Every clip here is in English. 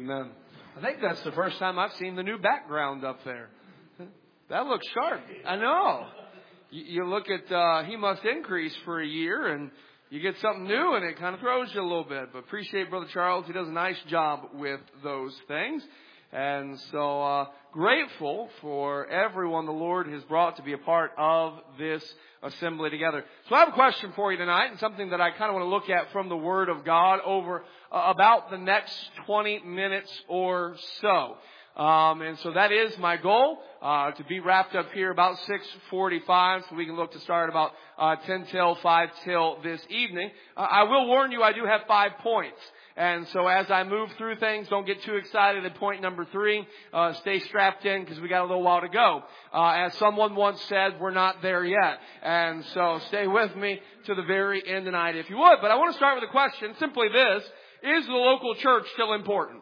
Amen. I think that's the first time I've seen the new background up there. That looks sharp. I know. You look at He Must Increase for a year, and you get something new, and it kind of throws you a little bit. But appreciate Brother Charles. He does a nice job with those things. And so grateful for everyone the Lord has brought to be a part of this assembly together. So I have a question for you tonight, and something that I kind of want to look at from the Word of God over about the next 20 minutes or so. And so that is my goal, to be wrapped up here about 6:45, so we can look to start about 10 till 5 till this evening. I will warn you, I do have 5 points. And so as I move through things, don't get too excited at point number 3. Stay strapped in because we got a little while to go. As someone once said, we're not there yet. And so stay with me to the very end tonight if you would. But I want to start with a question, simply this: is the local church still important?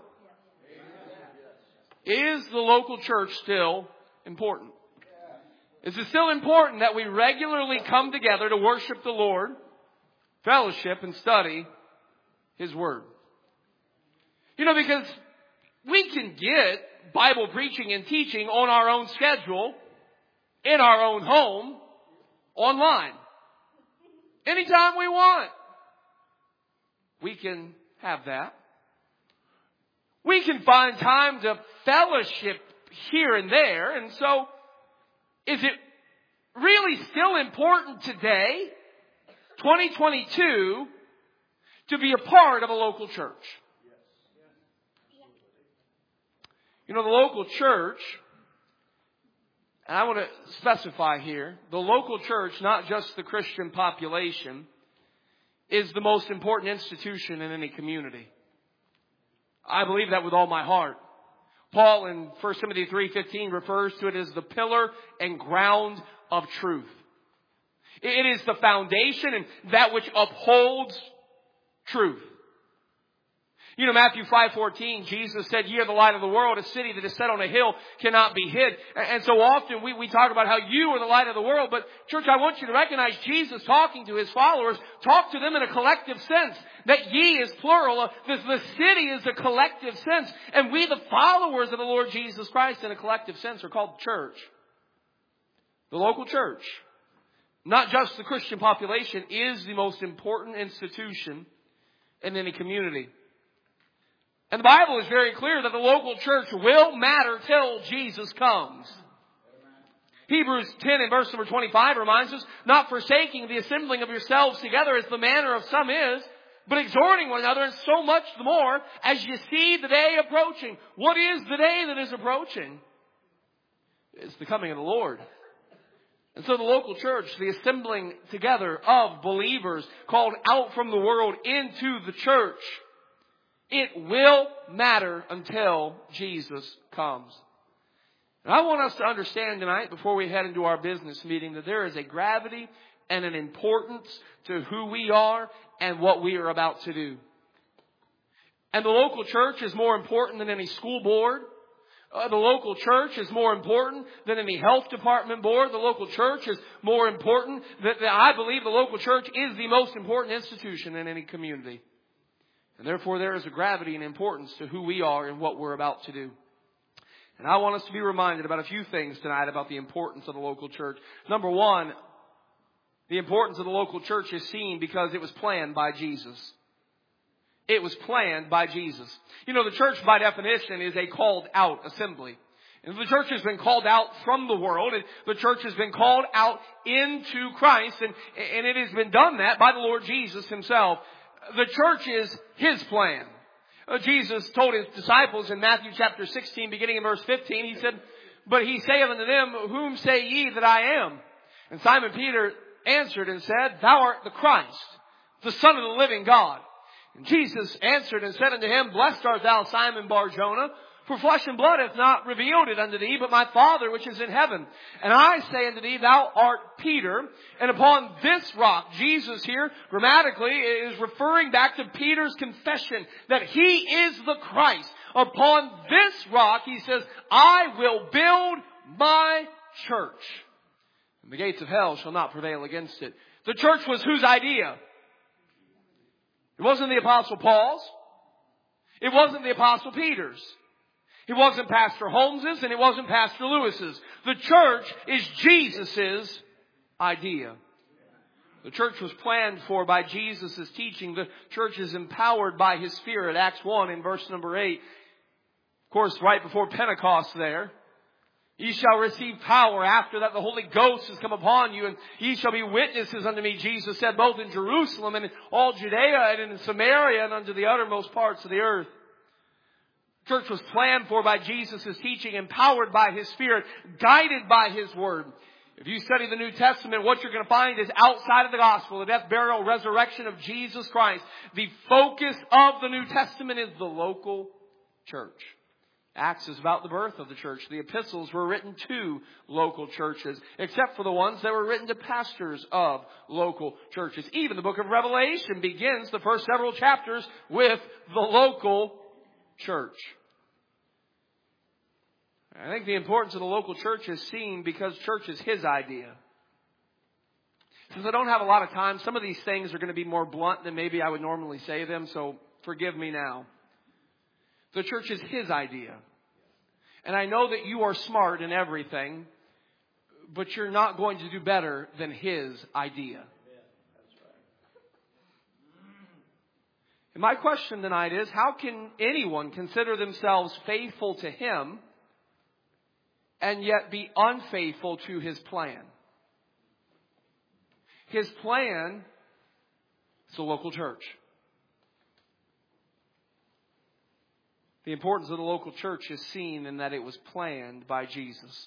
Is the local church still important? Is it still important that we regularly come together to worship the Lord, fellowship, and study His Word? You know, because we can get Bible preaching and teaching on our own schedule, in our own home, online. Anytime we want. We can have that. We can find time to fellowship here and there. And so, is it really still important today, 2022, to be a part of a local church? You know, the local church, and I want to specify here, the local church, not just the Christian population, is the most important institution in any community. I believe that with all my heart. Paul in 1 Timothy 3:15 refers to it as the pillar and ground of truth. It is the foundation and that which upholds truth. You know, Matthew 5:14, Jesus said, "Ye are the light of the world. A city that is set on a hill cannot be hid." And so often we talk about how you are the light of the world. But church, I want you to recognize Jesus talking to His followers, talk to them in a collective sense. That ye is plural. The city is a collective sense. And we, the followers of the Lord Jesus Christ, in a collective sense, are called the church. The local church, not just the Christian population, is the most important institution in any community. And the Bible is very clear that the local church will matter till Jesus comes. Hebrews 10 and verse number 25 reminds us, "Not forsaking the assembling of yourselves together as the manner of some is, but exhorting one another, and so much the more as you see the day approaching." What is the day that is approaching? It's the coming of the Lord. And so the local church, the assembling together of believers called out from the world into the church, it will matter until Jesus comes. And I want us to understand tonight, before we head into our business meeting, that there is a gravity and an importance to who we are and what we are about to do. And the local church is more important than any school board. The local church is more important than any health department board. The local church is more important. I believe the local church is the most important institution in any community. And therefore there is a gravity and importance to who we are and what we're about to do. And I want us to be reminded about a few things tonight about the importance of the local church. Number one, the importance of the local church is seen because it was planned by Jesus. It was planned by Jesus. You know, the church by definition is a called out assembly. And the church has been called out from the world, and the church has been called out into Christ, and it has been done that by the Lord Jesus Himself. The church is His plan. Jesus told His disciples in Matthew chapter 16, beginning in verse 15, He said, "But He saith unto them, Whom say ye that I am? And Simon Peter answered and said, Thou art the Christ, the Son of the living God. And Jesus answered and said unto him, Blessed art thou, Simon Bar-Jonah, for flesh and blood hath not revealed it unto thee, but my Father which is in heaven. And I say unto thee, Thou art Peter, and upon this rock," Jesus here grammatically is referring back to Peter's confession that he is the Christ. "Upon this rock," he says, "I will build my church, and the gates of hell shall not prevail against it." The church was whose idea? It wasn't the Apostle Paul's. It wasn't the Apostle Peter's. It wasn't Pastor Holmes's, and it wasn't Pastor Lewis's. The church is Jesus' idea. The church was planned for by Jesus' teaching. The church is empowered by His Spirit. Acts 1 in verse number 8. Of course, right before Pentecost there. Ye shall receive power. After that the Holy Ghost has come upon you, and ye shall be witnesses unto me, Jesus said, both in Jerusalem and in all Judea and in Samaria and unto the uttermost parts of the earth. Church was planned for by Jesus' teaching, empowered by His Spirit, guided by His Word. If you study the New Testament, what you're going to find is outside of the gospel, the death, burial, resurrection of Jesus Christ, the focus of the New Testament is the local church. Acts is about the birth of the church. The epistles were written to local churches, except for the ones that were written to pastors of local churches. Even the book of Revelation begins the first several chapters with the local church. I think the importance of the local church is seen because church is His idea. Since I don't have a lot of time, some of these things are going to be more blunt than maybe I would normally say them, so forgive me now. The church is His idea. And I know that you are smart in everything, but you're not going to do better than His idea. And my question tonight is, how can anyone consider themselves faithful to Him and yet be unfaithful to His plan? His plan is the local church. The importance of the local church is seen in that it was planned by Jesus.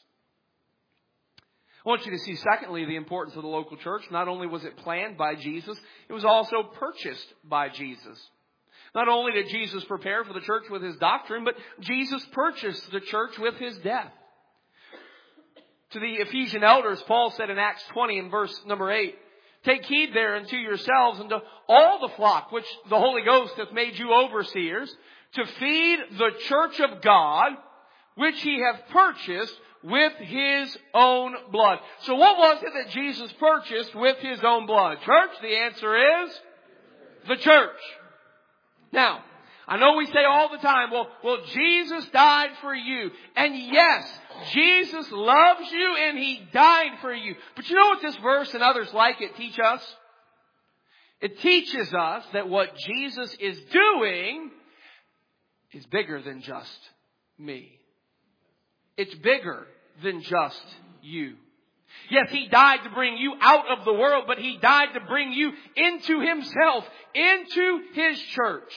I want you to see, secondly, the importance of the local church. Not only was it planned by Jesus, it was also purchased by Jesus. Not only did Jesus prepare for the church with His doctrine, but Jesus purchased the church with His death. To the Ephesian elders, Paul said in Acts 20 in verse number 8, take heed thereunto yourselves and to all the flock which the Holy Ghost hath made you overseers, to feed the church of God, which He hath purchased with His own blood. So what was it that Jesus purchased with His own blood? Church, the answer is the church. Now, I know we say all the time, well, Jesus died for you. And yes, Jesus loves you and He died for you. But you know what this verse and others like it teach us? It teaches us that what Jesus is doing is bigger than just me. It's bigger than just you. Yes, He died to bring you out of the world, but He died to bring you into Himself, into His church.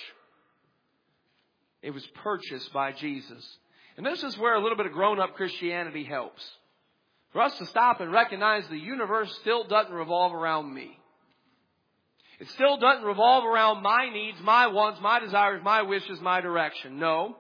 It was purchased by Jesus. And this is where a little bit of grown-up Christianity helps. For us to stop and recognize the universe still doesn't revolve around me. It still doesn't revolve around my needs, my wants, my desires, my wishes, my direction. No.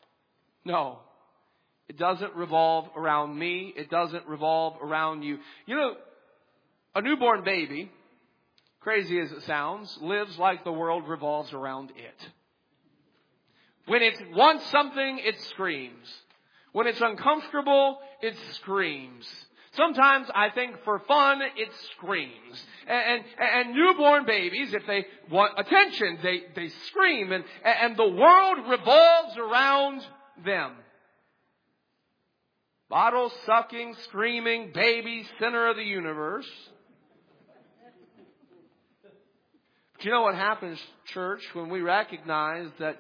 It doesn't revolve around me. It doesn't revolve around you. You know, a newborn baby, crazy as it sounds, lives like the world revolves around it. When it wants something, it screams. When it's uncomfortable, it screams. Sometimes, I think, for fun, it screams. And newborn babies, if they want attention, they scream. And the world revolves around them. Bottle-sucking, screaming baby, center of the universe. But you know what happens, church, when we recognize that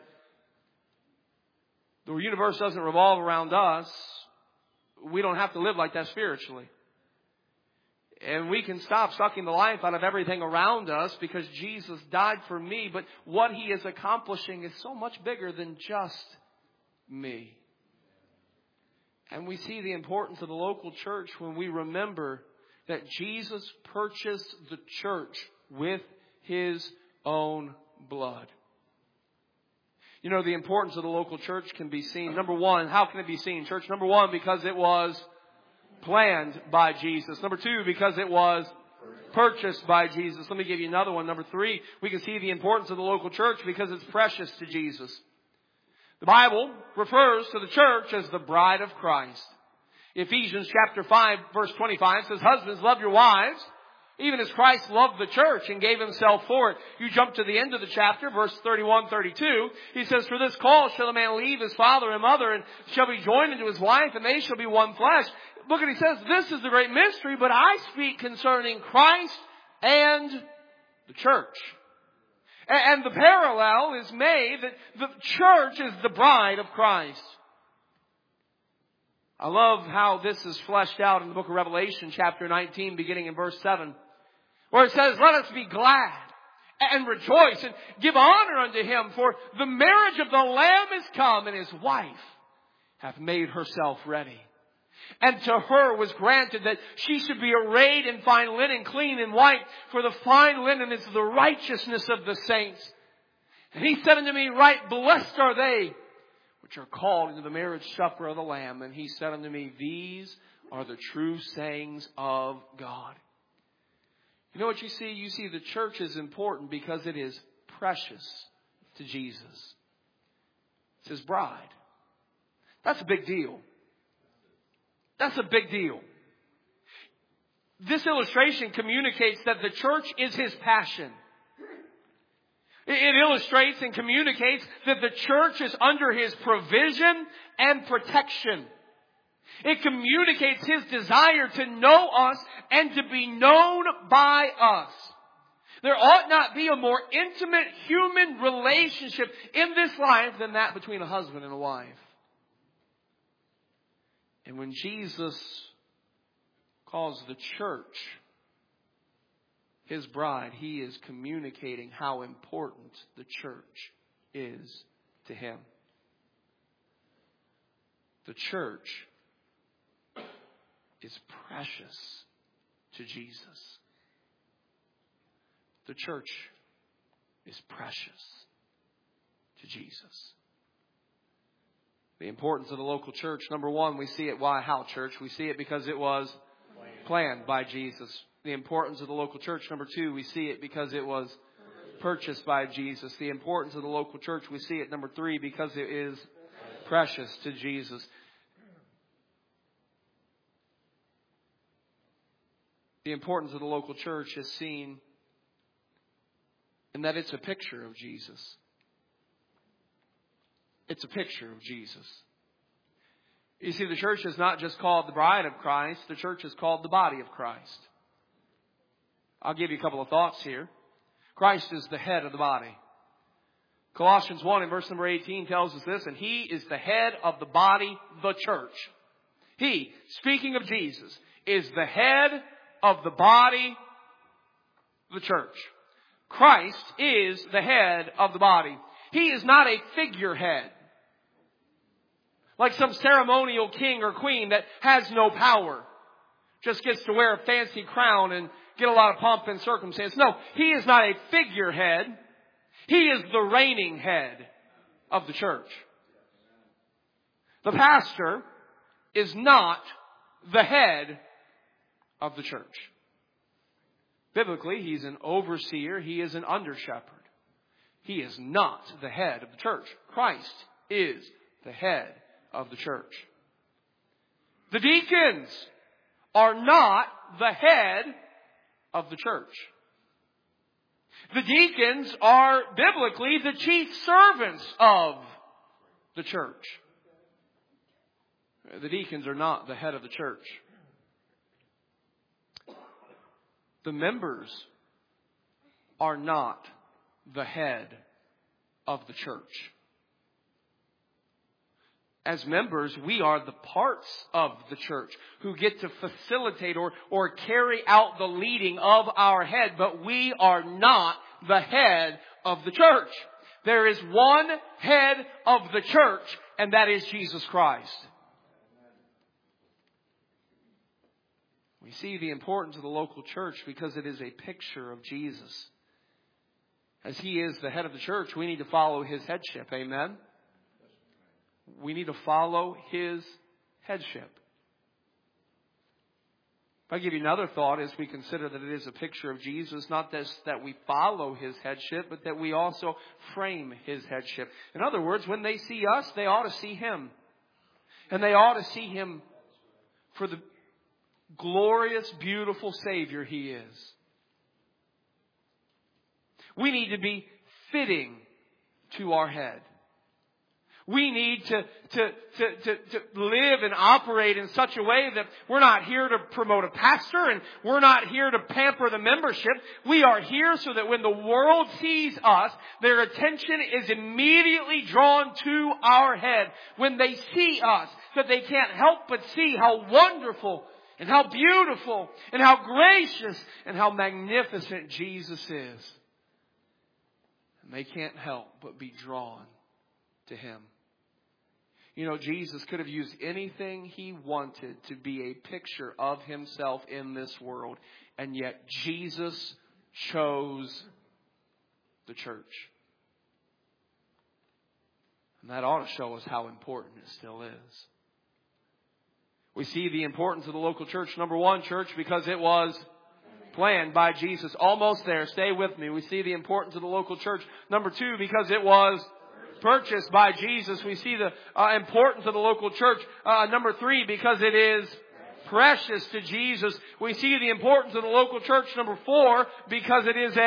the universe doesn't revolve around us? We don't have to live like that spiritually. And we can stop sucking the life out of everything around us because Jesus died for me. But what He is accomplishing is so much bigger than just me. And we see the importance of the local church when we remember that Jesus purchased the church with His own blood. You know, the importance of the local church can be seen. Number one, how can it be seen, church? Number one, because it was planned by Jesus. Number two, because it was purchased by Jesus. Let me give you another one. Number three, we can see the importance of the local church because it's precious to Jesus. The Bible refers to the church as the bride of Christ. Ephesians chapter 5, verse 25 says, husbands, love your wives, Even as Christ loved the church and gave himself for it. You jump to the end of the chapter, verse 31, 32. He says, for this cause shall a man leave his father and mother and shall be joined unto his wife, and they shall be one flesh. Look, and he says, this is the great mystery, but I speak concerning Christ and the church. And the parallel is made that the church is the bride of Christ. I love how this is fleshed out in the book of Revelation, chapter 19, beginning in verse 7. Where it says, let us be glad and rejoice and give honor unto him, for the marriage of the Lamb is come, and his wife hath made herself ready. And to her was granted that she should be arrayed in fine linen, clean and white, for the fine linen is the righteousness of the saints. And he said unto me, right blessed are they which are called into the marriage supper of the Lamb. And he said unto me, these are the true sayings of God. You know what you see? You see the church is important because it is precious to Jesus. It's his bride. That's a big deal. That's a big deal. This illustration communicates that the church is his passion. It illustrates and communicates that the church is under his provision and protection. It communicates his desire to know us and to be known by us. There ought not be a more intimate human relationship in this life than that between a husband and a wife. And when Jesus calls the church his bride, he is communicating how important the church is to him. The church is precious to Jesus. The church is precious to Jesus. The importance of the local church. Number one, we see it. Why? How church? We see it because it was planned by Jesus. The importance of the local church. Number two, we see it because it was purchased by Jesus. The importance of the local church. We see it. Number three, because it is precious to Jesus. The importance of the local church is seen in that it's a picture of Jesus. It's a picture of Jesus. You see, the church is not just called the bride of Christ. The church is called the body of Christ. I'll give you a couple of thoughts here. Christ is the head of the body. Colossians 1 and verse number 18 tells us this, and he is the head of the body, the church. He, speaking of Jesus, is the head of the body, the church. Christ is the head of the body. He is not a figurehead, like some ceremonial king or queen that has no power. Just gets to wear a fancy crown and get a lot of pomp and circumstance. No, he is not a figurehead. He is the reigning head of the church. The pastor is not the head of the church. Biblically, he's an overseer. He is an under-shepherd. He is not the head of the church. Christ is the head of the church. The deacons are not the head of the church. The deacons are biblically the chief servants of the church. The deacons are not the head of the church. The members are not the head of the church. As members, we are the parts of the church who get to facilitate or carry out the leading of our head, but we are not the head of the church. There is one head of the church, and that is Jesus Christ. We see the importance of the local church because it is a picture of Jesus. As he is the head of the church, we need to follow his headship. Amen? We need to follow his headship. If I give you another thought as we consider that it is a picture of Jesus, not just that we follow his headship, but that we also frame his headship. In other words, when they see us, they ought to see him. And they ought to see him for the glorious, beautiful Savior he is. We need to be fitting to our head. We need to live and operate in such a way that we're not here to promote a pastor and we're not here to pamper the membership. We are here so that when the world sees us, their attention is immediately drawn to our head. When they see us, that they can't help but see how wonderful and how beautiful and how gracious and how magnificent Jesus is. And they can't help but be drawn to Him. You know, Jesus could have used anything He wanted to be a picture of Himself in this world. And yet Jesus chose the church. And that ought to show us how important it still is. We see the importance of the local church. Number one, church, because it was planned by Jesus. Almost there. Stay with me. We see the importance of the local church. Number two, because it was purchased by Jesus. We see the importance of the local church. Number three, because it is precious to Jesus. We see the importance of the local church. Number four, because it is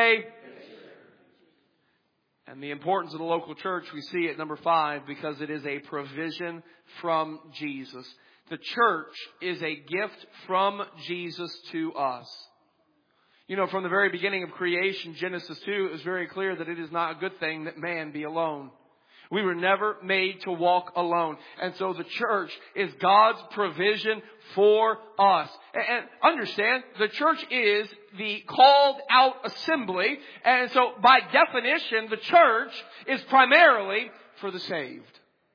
and the importance of the local church, we see at number five, because it is a provision from Jesus. The church is a gift from Jesus to us. You know, from the very beginning of creation, Genesis 2, it was very clear that it is not a good thing that man be alone. We were never made to walk alone. And so the church is God's provision for us. And understand, the church is the called out assembly. And so by definition, the church is primarily for the saved.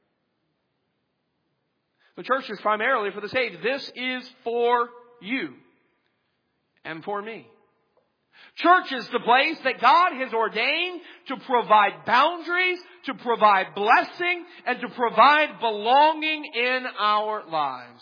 The church is primarily for the saved. This is for you and for me. Church is the place that God has ordained to provide boundaries, to provide blessing, and to provide belonging in our lives.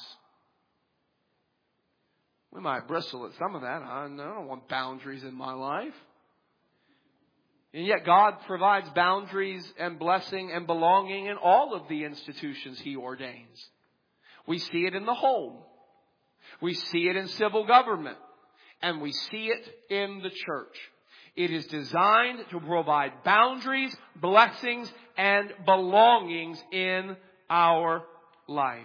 We might bristle at some of that. I don't want boundaries in my life. And yet God provides boundaries and blessing and belonging in all of the institutions He ordains. We see it in the home. We see it in civil government. And we see it in the church. It is designed to provide boundaries, blessings, and belongings in our life.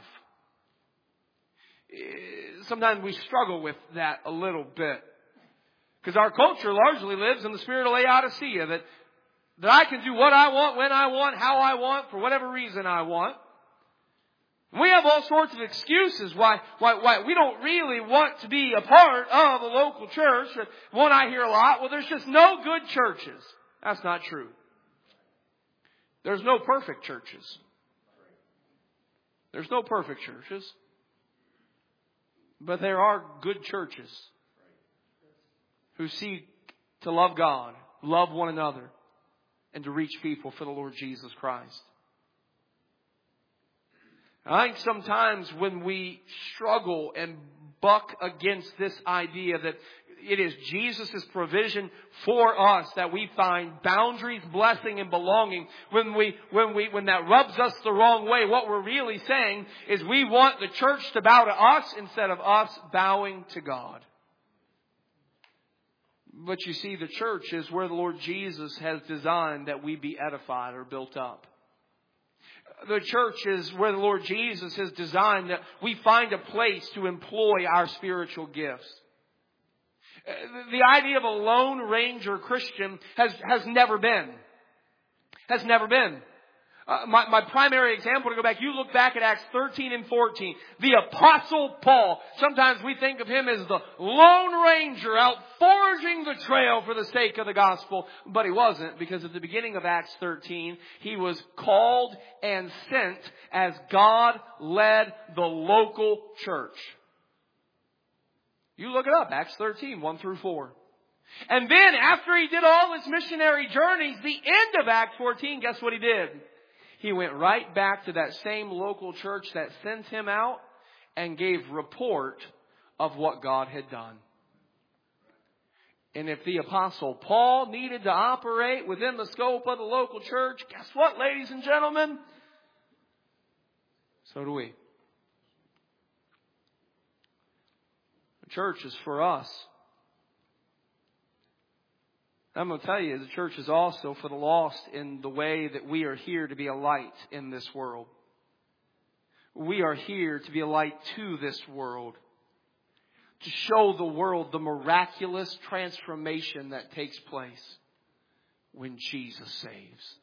Sometimes we struggle with that a little bit. Because our culture largely lives in the spirit of Laodicea. That I can do what I want, when I want, how I want, for whatever reason I want. We have all sorts of excuses why we don't really want to be a part of a local church. One I hear a lot, well, there's just no good churches. That's not true. There's no perfect churches. There's no perfect churches. But there are good churches who seek to love God, love one another, and to reach people for the Lord Jesus Christ. I think sometimes when we struggle and buck against this idea that it is Jesus' provision for us that we find boundaries, blessing, and belonging, when that rubs us the wrong way, what we're really saying is we want the church to bow to us instead of us bowing to God. But you see, the church is where the Lord Jesus has designed that we be edified or built up. The church is where the Lord Jesus has designed that we find a place to employ our spiritual gifts. The idea of a Lone Ranger Christian has never been. Has never been. My primary example to go back, you look back at Acts 13 and 14. The Apostle Paul. Sometimes we think of him as the Lone Ranger out forging the trail for the sake of the gospel. But he wasn't, because at the beginning of Acts 13, he was called and sent as God led the local church. You look it up, Acts 13, 1 through 4. And then after he did all his missionary journeys, the end of Acts 14, guess what he did? He went right back to that same local church that sent him out and gave report of what God had done. And if the Apostle Paul needed to operate within the scope of the local church, guess what, ladies and gentlemen? So do we. The church is for us. I'm going to tell you, the church is also for the lost in the way that we are here to be a light in this world. We are here to be a light to this world. To show the world the miraculous transformation that takes place when Jesus saves.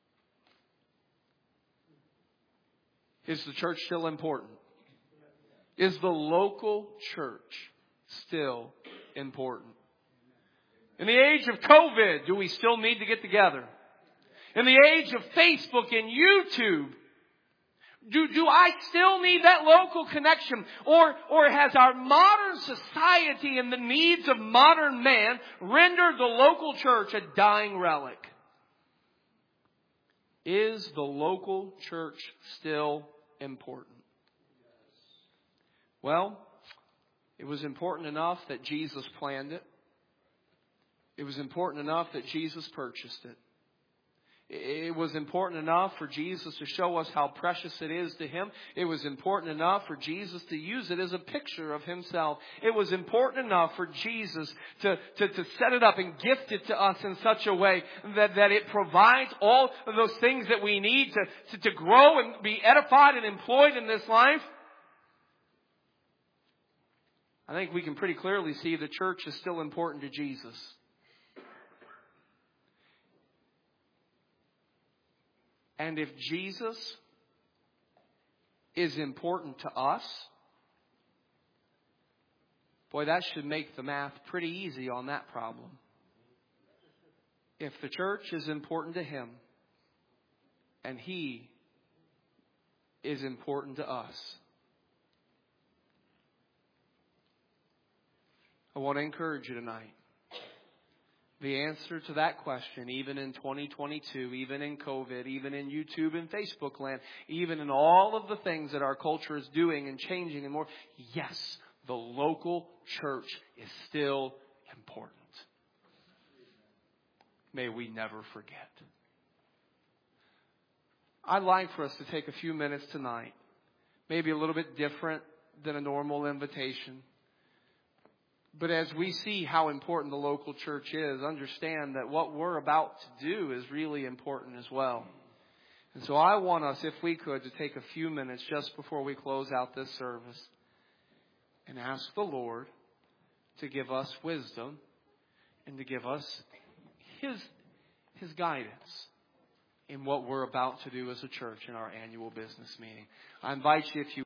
Is the church still important? Is the local church still important? In the age of COVID, do we still need to get together? In the age of Facebook and YouTube, do I still need that local connection? Or has our modern society and the needs of modern man rendered the local church a dying relic? Is the local church still important? Well, it was important enough that Jesus planned it. It was important enough that Jesus purchased it. It was important enough for Jesus to show us how precious it is to Him. It was important enough for Jesus to use it as a picture of Himself. It was important enough for Jesus to set it up and gift it to us in such a way that it provides all of those things that we need to grow and be edified and employed in this life. I think we can pretty clearly see the church is still important to Jesus. And if Jesus is important to us, boy, that should make the math pretty easy on that problem. If the church is important to Him, and He is important to us, I want to encourage you tonight. The answer to that question, even in 2022, even in COVID, even in YouTube and Facebook land, even in all of the things that our culture is doing and changing and more, yes, the local church is still important. May we never forget. I'd like for us to take a few minutes tonight, maybe a little bit different than a normal invitation. But as we see how important the local church is, understand that what we're about to do is really important as well. And so I want us, if we could, to take a few minutes just before we close out this service and ask the Lord to give us wisdom and to give us His guidance in what we're about to do as a church in our annual business meeting. I invite you, if you